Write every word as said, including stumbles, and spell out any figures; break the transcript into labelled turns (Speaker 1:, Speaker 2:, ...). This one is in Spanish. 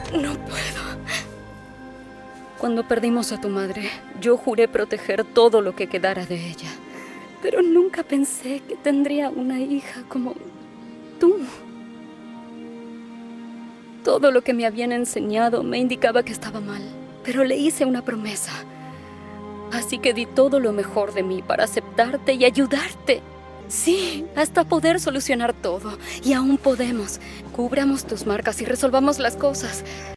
Speaker 1: No puedo. Cuando perdimos a tu madre, yo juré proteger todo lo que quedara de ella. Pero nunca pensé que tendría una hija como tú. Todo lo que me habían enseñado me indicaba que estaba mal, pero le hice una promesa. Así que di todo lo mejor de mí para aceptarte y ayudarte. Sí, hasta poder solucionar todo. Y aún podemos. Cubramos tus marcas y resolvamos las cosas.